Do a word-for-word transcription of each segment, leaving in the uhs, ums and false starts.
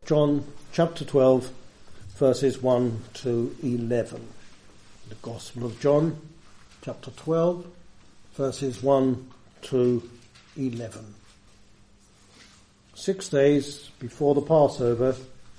John chapter twelve, verses one to eleven. The Gospel of John chapter twelve, verses one to eleven. Six days before the Passover,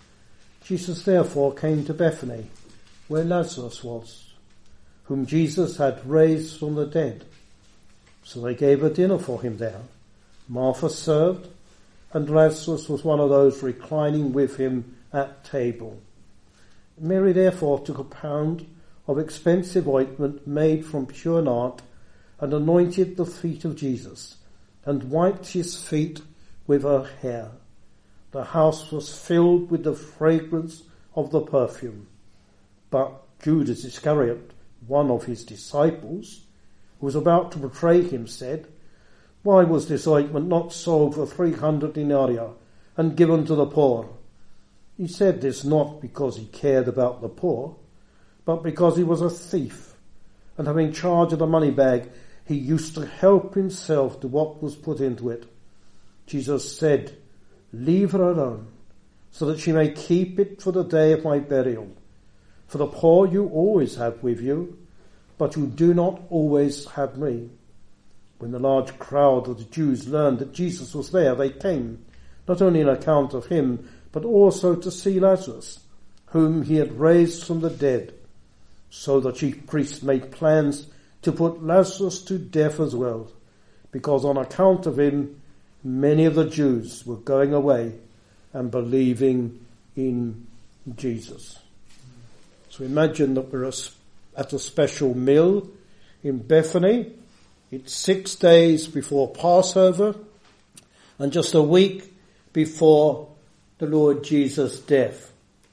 Jesus therefore came to Bethany, where Lazarus was, whom Jesus had raised from the dead. So they gave a dinner for him there. Martha served, and Lazarus was one of those reclining with him at table. Mary therefore took a pound of expensive ointment made from pure nard, and anointed the feet of Jesus, and wiped his feet with her hair. The house was filled with the fragrance of the perfume. But Judas Iscariot, one of his disciples, who was about to betray him, said, "Why was this ointment not sold for three hundred denarii and given to the poor?" He said this not because he cared about the poor, but because he was a thief, and having charge of the money bag, he used to help himself to what was put into it. Jesus said, "Leave her alone, so that she may keep it for the day of my burial. For the poor you always have with you, but you do not always have me." When the large crowd of the Jews learned that Jesus was there, they came, not only on account of him, but also to see Lazarus, whom he had raised from the dead. So the chief priests made plans to put Lazarus to death as well, because on account of him, many of the Jews were going away and believing in Jesus. So imagine that we're at a special meal in Bethany. It's six days before Passover and just a week before the Lord Jesus' death.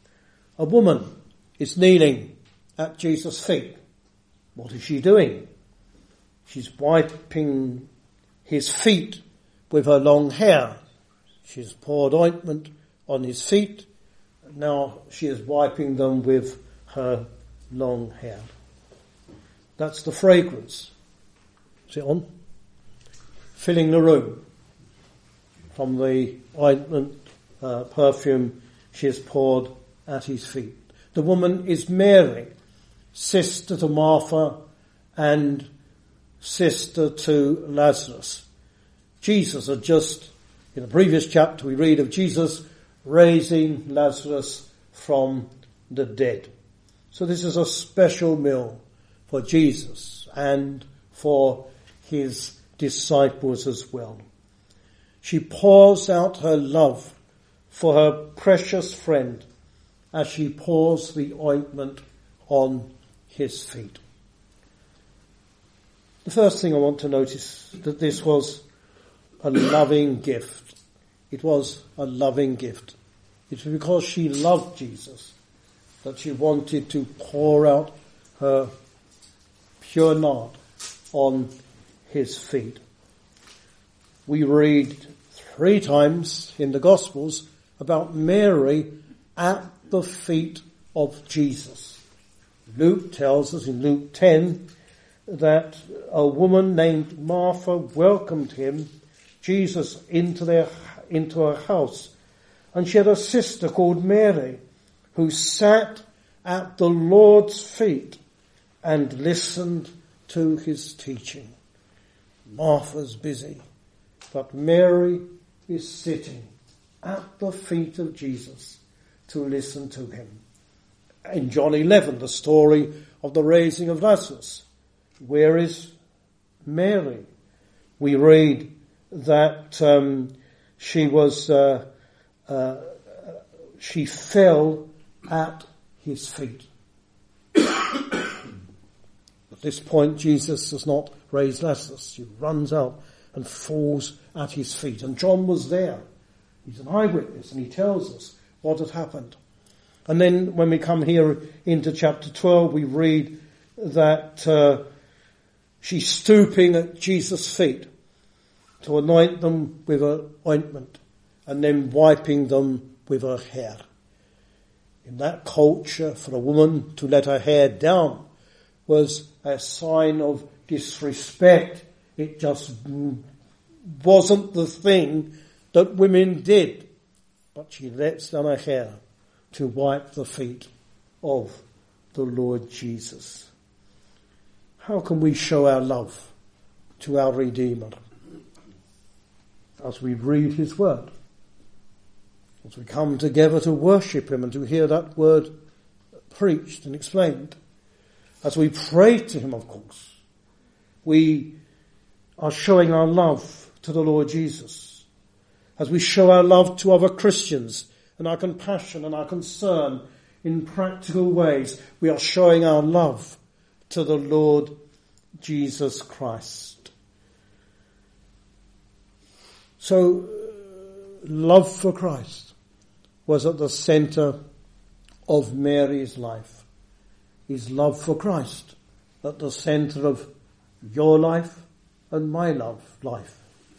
A woman is kneeling at Jesus' feet. What is she doing? She's wiping his feet with her long hair. She's poured ointment on his feet, and now she is wiping them with her long hair. That's the fragrance. Is it on? Filling the room from the ointment, uh, perfume she has poured at his feet. The woman is Mary, sister to Martha and sister to Lazarus. Jesus had just, in the previous chapter we read of Jesus raising Lazarus from the dead. So this is a special meal for Jesus and for his disciples as well. She pours out her love for her precious friend as she pours the ointment on his feet. The first thing I want to notice that this was a loving gift. It was a loving gift. It's because she loved Jesus that she wanted to pour out her pure nard on his feet. We read three times in the Gospels about Mary at the feet of Jesus. Luke tells us in Luke ten that a woman named Martha welcomed him, Jesus, into their into her house, and she had a sister called Mary who sat at the Lord's feet and listened to his teaching. Martha's busy, but Mary is sitting at the feet of Jesus to listen to him. In John eleven, the story of the raising of Lazarus, where is Mary? We read that um, she was uh, uh, she fell at his feet. At this point, Jesus does not raise Lazarus. He runs out and falls at his feet. And John was there. He's an eyewitness, and he tells us what had happened. And then when we come here into chapter twelve, we read that uh, she's stooping at Jesus' feet to anoint them with her ointment and then wiping them with her hair. In that culture, for a woman to let her hair down was a sign of disrespect. It just wasn't the thing that women did. but she lets down her hair to wipe the feet of the Lord Jesus. How can we show our love to our Redeemer? As we read his word, as we come together to worship him and to hear that word preached and explained, as we pray to him, of course, we are showing our love to the Lord Jesus. As we show our love to other Christians and our compassion and our concern in practical ways, we are showing our love to the Lord Jesus Christ. So, love for Christ was at the center of Mary's life. Is love for Christ at the center of your life and my love life?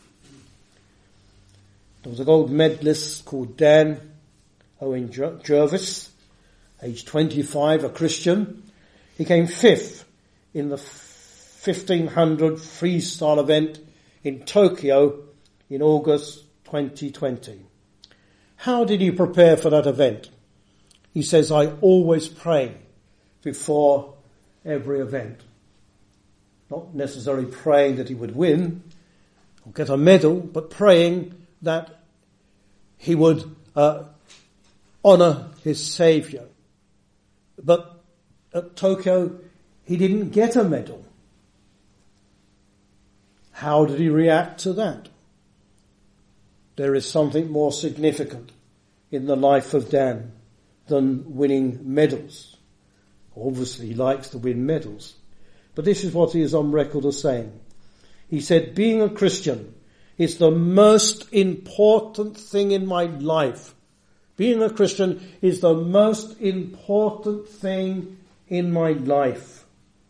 There was a gold medalist called Dan Owen Jervis, age twenty-five, a Christian. He came fifth in the fifteen hundred freestyle event in Tokyo in August twenty twenty. How did he prepare for that event? He says, I always pray before every event. Not necessarily praying that he would win or get a medal, but praying that he would uh, honour his Saviour. But at Tokyo, he didn't get a medal. How did he react to that? There is something more significant in the life of Dan than winning medals. Obviously, he likes to win medals. But this is what he is on record as saying. He said, being a Christian is the most important thing in my life. Being a Christian is the most important thing in my life.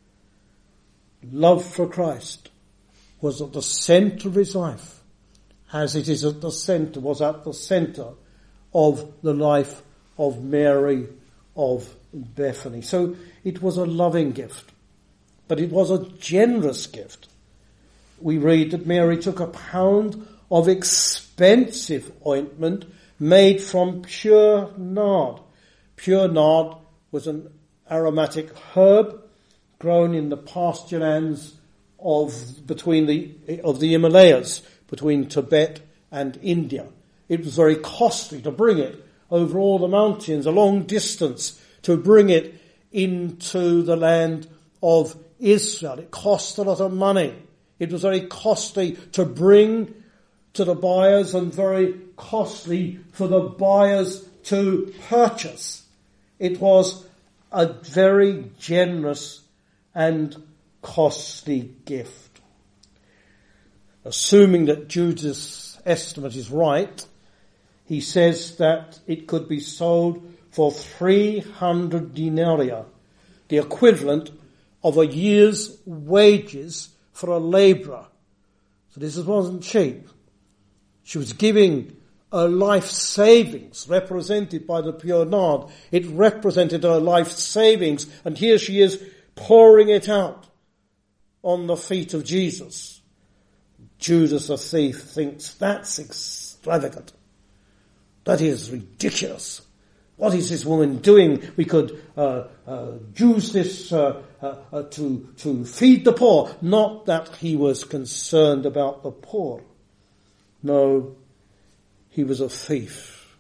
Love for Christ was at the center of his life, as it is at the center, was at the center of the life of Mary of Bethany. So it was a loving gift, but it was a generous gift. We read that Mary took a pound of expensive ointment made from pure nard. Pure nard was an aromatic herb grown in the pasture lands of between the of the Himalayas, between Tibet and India. It was very costly to bring it over all the mountains, a long distance, to bring it into the land of Israel. It cost a lot of money. It was very costly to bring to the buyers and very costly for the buyers to purchase. It was a very generous and costly gift. Assuming that Judas' estimate is right, he says that it could be sold for three hundred denarii, the equivalent of a year's wages for a labourer. So this wasn't cheap. She was giving her life savings, represented by the pure nard. It represented her life savings, and here she is pouring it out on the feet of Jesus. Judas the thief thinks that's extravagant. That is ridiculous. What is this woman doing? We could uh, uh, use this uh, uh, uh, to to feed the poor. Not that he was concerned about the poor. No, he was a thief.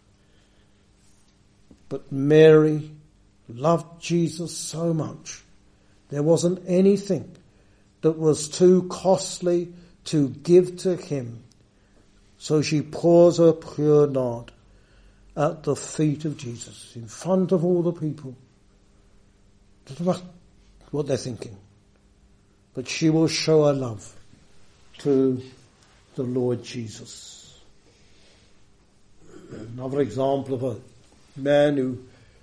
But Mary loved Jesus so much. There wasn't anything that was too costly to give to him. So she pours her pure nard at the feet of Jesus, in front of all the people. Doesn't matter what they're thinking. But she will show her love to the Lord Jesus. Another example of a man who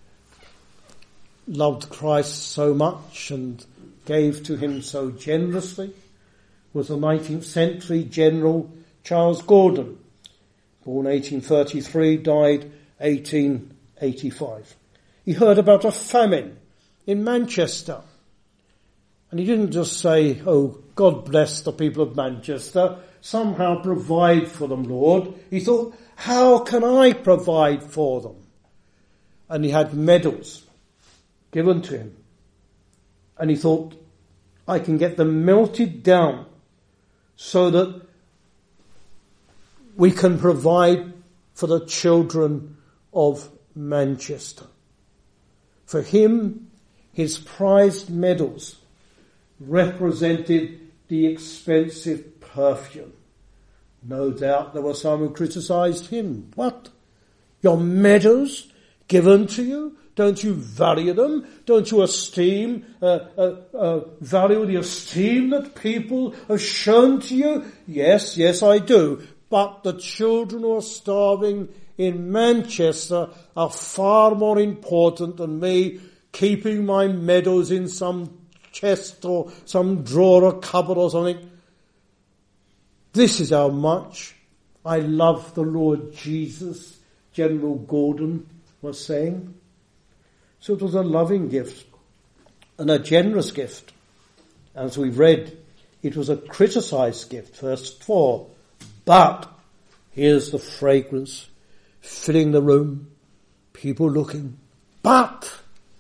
loved Christ so much and gave to him so generously was the nineteenth century General Charles Gordon, born eighteen thirty-three, died eighteen eighty-five. He heard about a famine in Manchester. And he didn't just say, oh, God bless the people of Manchester, somehow provide for them, Lord. He thought, How can I provide for them? And he had medals given to him. And he thought, I can get them melted down so that we can provide for the children of Manchester. For him, his prized medals represented the expensive perfume. No doubt there were some who criticised him. What? Your medals given to you? Don't you value them? Don't you esteem, uh, uh, uh, value the esteem that people have shown to you? Yes, yes I do. But the children who are starving in Manchester are far more important than me keeping my medals in some chest or some drawer or cupboard or something. This is how much I love the Lord Jesus, General Gordon was saying. So it was a loving gift and a generous gift. As we've read, it was a criticised gift, verse four. But here's the fragrance filling the room, people looking. But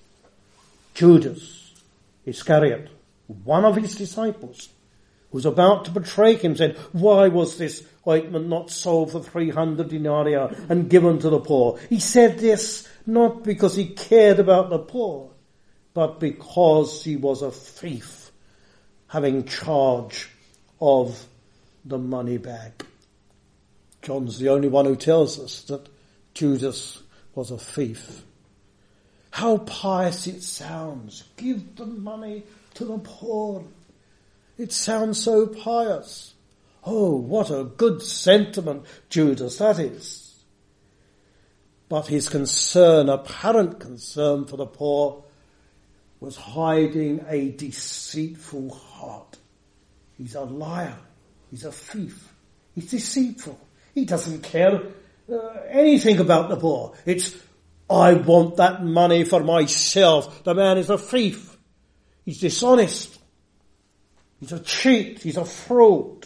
Judas Iscariot, one of his disciples, who was about to betray him, said, why was this ointment not sold for three hundred denarii and given to the poor? He said this not because he cared about the poor, but because he was a thief, having charge of the money bag. John's the only one who tells us that Judas was a thief. How pious it sounds. Give the money to the poor. It sounds so pious. Oh, what a good sentiment, Judas, that is. But his concern, apparent concern for the poor, was hiding a deceitful heart. He's a liar. He's a thief. He's deceitful. He doesn't care uh, anything about the poor. It's, I want that money for myself. The man is a thief. He's dishonest. He's a cheat. He's a fraud.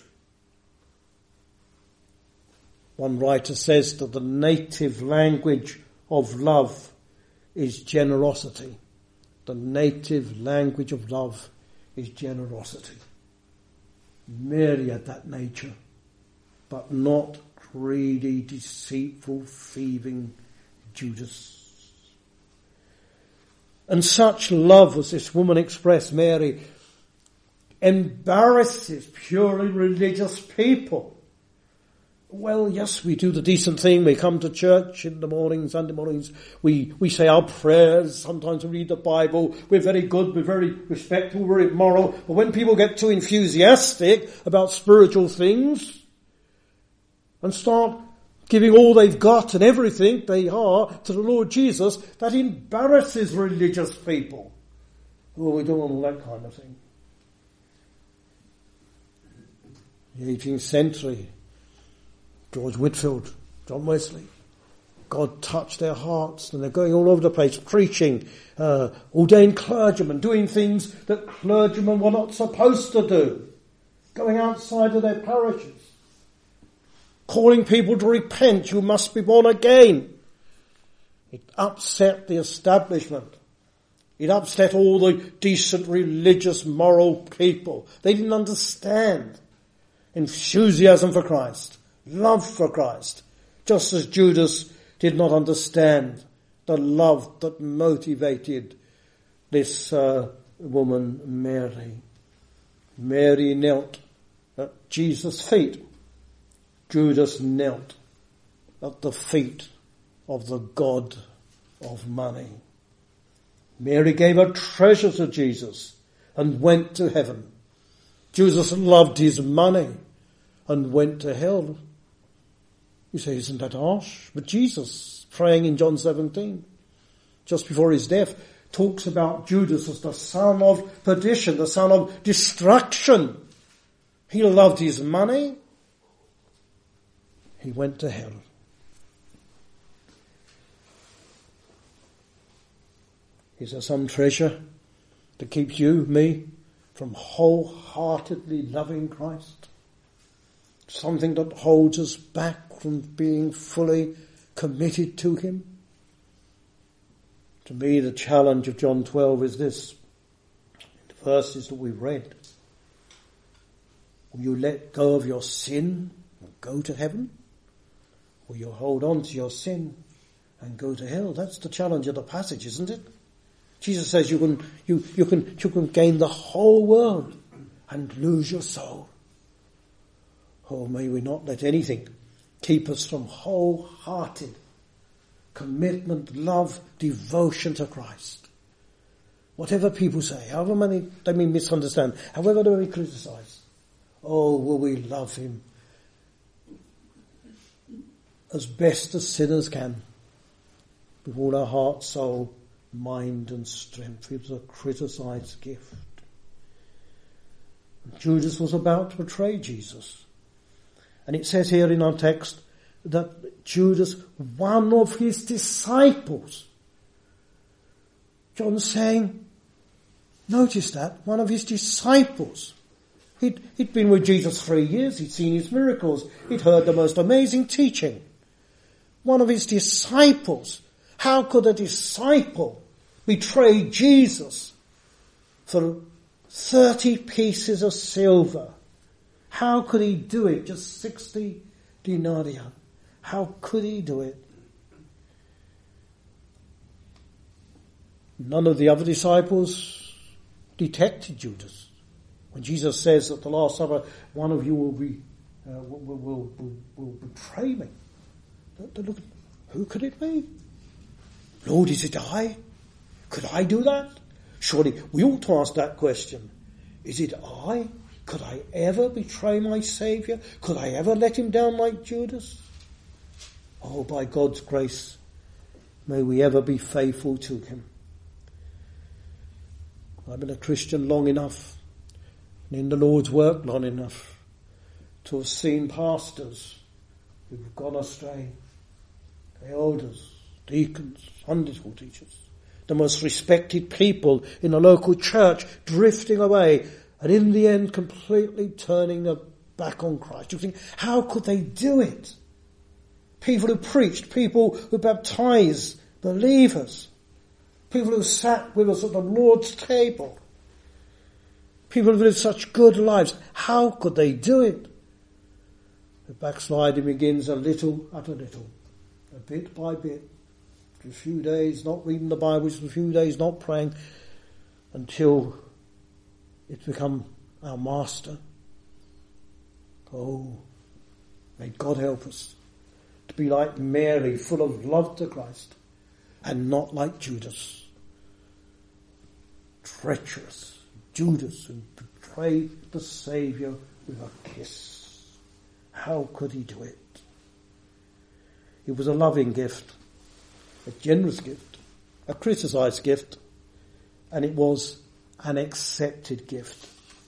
One writer says that the native language of love is generosity. The native language of love is generosity. Mary had that nature, but not greedy, deceitful, thieving Judas. And such love as this woman expressed, Mary, embarrasses purely religious people. Well, yes, we do the decent thing. We come to church in the morning, Sunday mornings. We, we say our prayers. Sometimes we read the Bible. We're very good. We're very respectful. We're very moral. But when people get too enthusiastic about spiritual things and start giving all they've got and everything they are to the Lord Jesus, that embarrasses religious people. Oh, we don't want all that kind of thing. The eighteenth century, George Whitefield, John Wesley, God touched their hearts and they're going all over the place preaching, uh, ordained clergymen, doing things that clergymen were not supposed to do, going outside of their parishes, calling people to repent, you must be born again. It upset the establishment. It upset all the decent, religious, moral people. They didn't understand enthusiasm for Christ, love for Christ, just as Judas did not understand the love that motivated this uh, woman, Mary. Mary knelt at Jesus' feet. Judas knelt at the feet of the God of money. Mary gave her treasure to Jesus and went to heaven. Judas loved his money and went to hell. You say, isn't that harsh? But Jesus, praying in John seventeen, just before his death, talks about Judas as the son of perdition, the son of destruction. He loved his money. He went to hell. Is there some treasure that keeps you, me, from wholeheartedly loving Christ? Something that holds us back from being fully committed to him? To me, the challenge of John twelve is this. The verses that we read. Will you let go of your sin and go to heaven? Or you hold on to your sin and go to hell? That's the challenge of the passage, isn't it? Jesus says you can, you, you can, you can gain the whole world and lose your soul. Oh, may we not let anything keep us from wholehearted commitment, love, devotion to Christ. Whatever people say, however many they may misunderstand, however they may criticize, oh, will we love him as best as sinners can, with all our heart, soul, mind and strength. It was a criticized gift. Judas was about to betray Jesus. And it says here in our text that Judas, one of his disciples, John's saying, notice that, one of his disciples. He'd, he'd been with Jesus three years, he'd seen his miracles, he'd heard the most amazing teaching. One of his disciples. How could a disciple betray Jesus for thirty pieces of silver? How could he do it? Just sixty denarii. How could he do it? None of the other disciples detected Judas. When Jesus says at the Last Supper, one of you will be uh, will, will, will, will betray me. They look, who could it be? Lord, is it I? Could I do that? Surely we ought to ask that question. Is it I? Could I ever betray my Saviour? Could I ever let him down like Judas? Oh, by God's grace, may we ever be faithful to him. I've been a Christian long enough, and in the Lord's work long enough, to have seen pastors who've gone astray, elders, deacons, Sunday school teachers, the most respected people in a local church drifting away, and in the end completely turning their back on Christ. You think, how could they do it? People who preached, people who baptized believers, people who sat with us at the Lord's table, people who lived such good lives. How could they do it? The backsliding begins a little at a little, a bit by bit, a few days not reading the Bible, a few days not praying, until it's become our master. Oh, may God help us to be like Mary, full of love to Christ, and not like Judas, treacherous Judas, who betrayed the Saviour with a kiss. How could he do it? It was a loving gift, a generous gift, a criticized gift, and it was an accepted gift.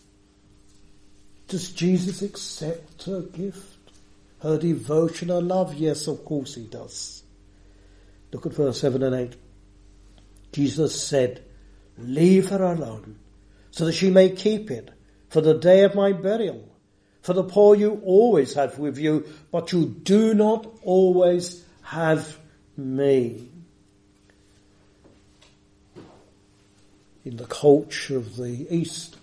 Does Jesus accept her gift? Her devotion, her love? Yes, of course he does. Look at verse seven and eight. Jesus said, leave her alone, so that she may keep it for the day of my burial. For the poor you always have with you, but you do not always have me. In the culture of the East,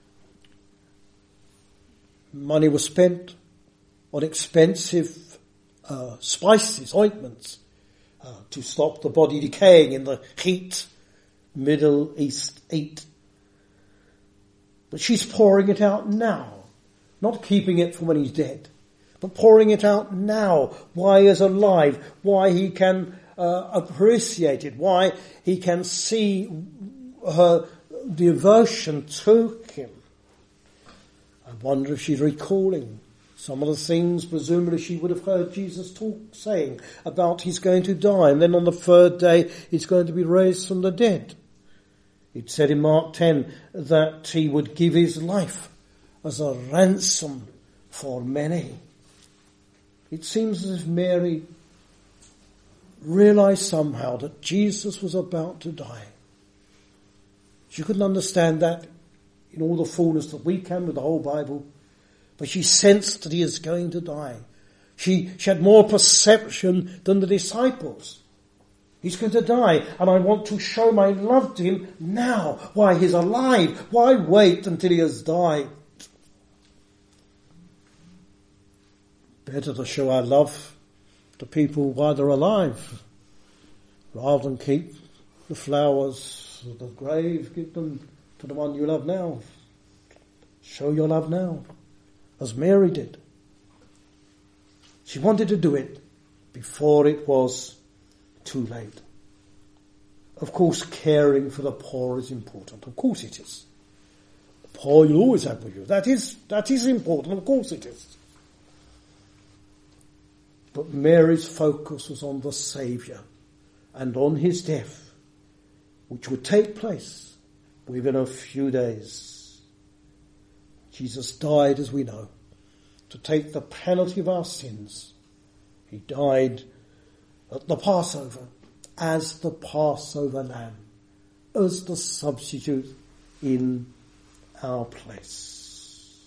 money was spent on expensive uh, spices, ointments, uh, to stop the body decaying in the heat, Middle East heat. But she's pouring it out now, not keeping it for when he's dead, but pouring it out now, while he's alive, why he can uh, appreciate it, why he can see her devotion to him. I wonder if she's recalling some of the things presumably she would have heard Jesus talk, saying about he's going to die, and then on the third day he's going to be raised from the dead. It said in Mark ten that he would give his life as a ransom for many. It seems as if Mary realized somehow that Jesus was about to die. She couldn't understand that in all the fullness that we can with the whole Bible, but she sensed that he is going to die. She, she had more perception than the disciples. He's going to die, and I want to show my love to him now. Why, he's alive. Why wait until he has died? Better to show our love to people while they're alive, rather than keep the flowers of the grave. Give them to the one you love now. Show your love now, as Mary did. She wanted to do it before it was too late. Of course, caring for the poor is important. Of course it is. The poor you always have with you. That is, that is important. Of course it is. But Mary's focus was on the Saviour and on his death, which would take place within a few days. Jesus died, as we know, to take the penalty of our sins. He died at the Passover as the Passover lamb, as the substitute in our place.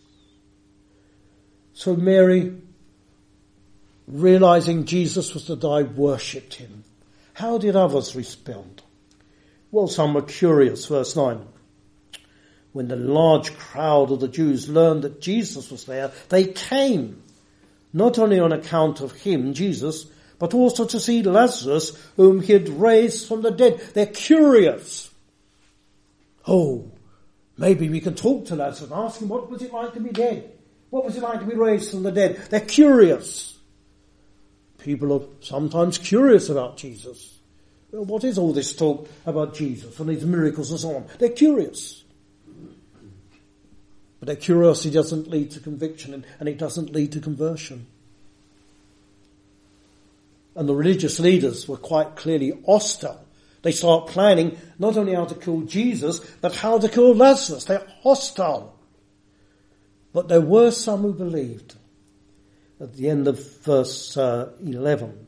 So Mary, realizing Jesus was to die, worshipped him. How did others respond? Well, some were curious. Verse nine. When the large crowd of the Jews learned that Jesus was there, they came, not only on account of him, Jesus, but also to see Lazarus, whom he had raised from the dead. They're curious. Oh, maybe we can talk to Lazarus and ask him, what was it like to be dead? What was it like to be raised from the dead? They're curious. People are sometimes curious about Jesus. Well, what is all this talk about Jesus and his miracles and so on? They're curious. But their curiosity doesn't lead to conviction, and, and it doesn't lead to conversion. And the religious leaders were quite clearly hostile. They start planning not only how to kill Jesus, but how to kill Lazarus. They're hostile. But there were some who believed. At the end of verse uh, eleven,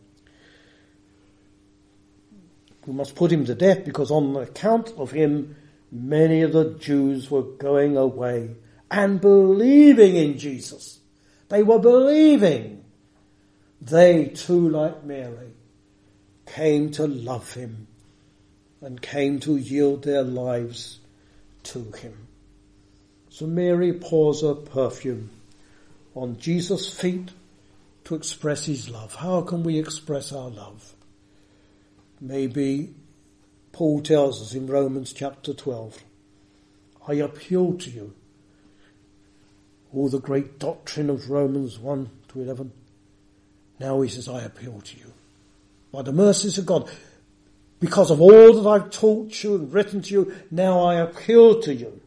we must put him to death, because on account of him many of the Jews were going away and believing in Jesus. They were believing. They too, like Mary, came to love him and came to yield their lives to him. So Mary pours her perfume on Jesus' feet to express his love. How can we express our love? Maybe Paul tells us in Romans chapter twelve, I appeal to you. All the great doctrine of Romans one to eleven. Now he says, I appeal to you. By the mercies of God, because of all that I've taught you and written to you, now I appeal to you.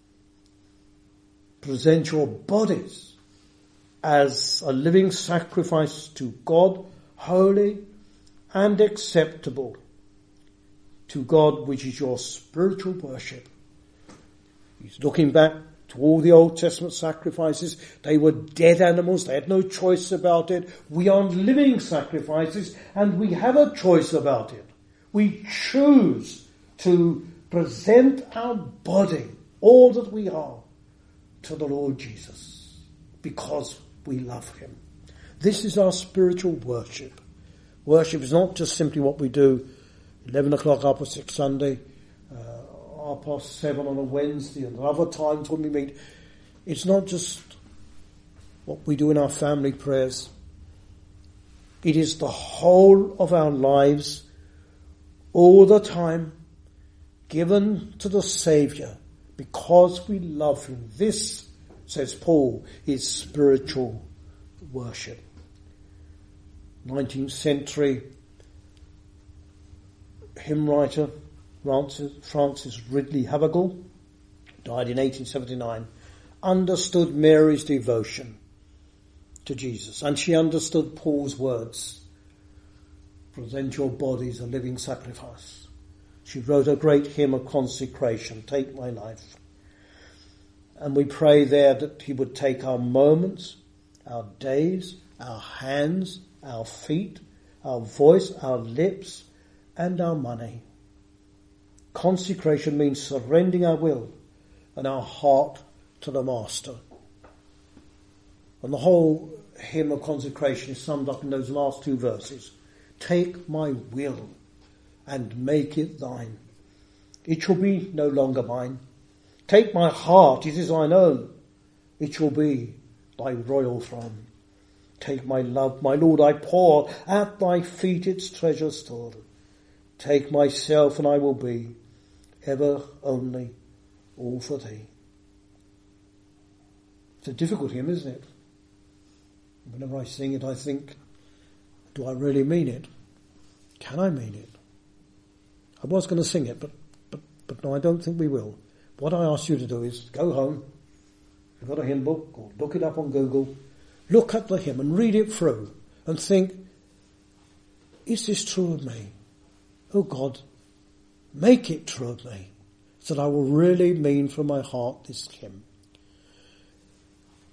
Present your bodies as a living sacrifice to God, holy and acceptable to God, which is your spiritual worship. He's looking back to all the Old Testament sacrifices. They were dead animals. They had no choice about it. We are living sacrifices, and we have a choice about it. We choose to present our body, all that we are, to the Lord Jesus, because we love him. This is our spiritual worship. Worship is not just simply what we do eleven o'clock half past six Sunday, uh, half past seven on a Wednesday, and other times when we meet. It's not just what we do in our family prayers. It is the whole of our lives, all the time, given to the Saviour because we love him. This, says Paul, is spiritual worship. nineteenth century hymn writer Francis, Francis Ridley Havergal, died in eighteen seventy-nine, understood Mary's devotion to Jesus, and she understood Paul's words, present your bodies a living sacrifice. She wrote a great hymn of consecration, Take My Life. And we pray there that he would take our moments, our days, our hands, our feet, our voice, our lips, and our money. Consecration means surrendering our will and our heart to the Master. And the whole hymn of consecration is summed up in those last two verses. Take my will and make it thine. It shall be no longer mine. Take my heart, it is thine own. It shall be thy royal throne. Take my love, my Lord, I pour at thy feet its treasure stored. Take myself and I will be ever only all for thee. It's a difficult hymn, isn't it? Whenever I sing it, I think, do I really mean it? Can I mean it? I was going to sing it, but, but, but no, I don't think we will. What I ask you to do is go home, if you've got a hymn book, or look it up on Google, look at the hymn and read it through and think, is this true of me? Oh God, make it true of me, so that I will really mean from my heart this hymn.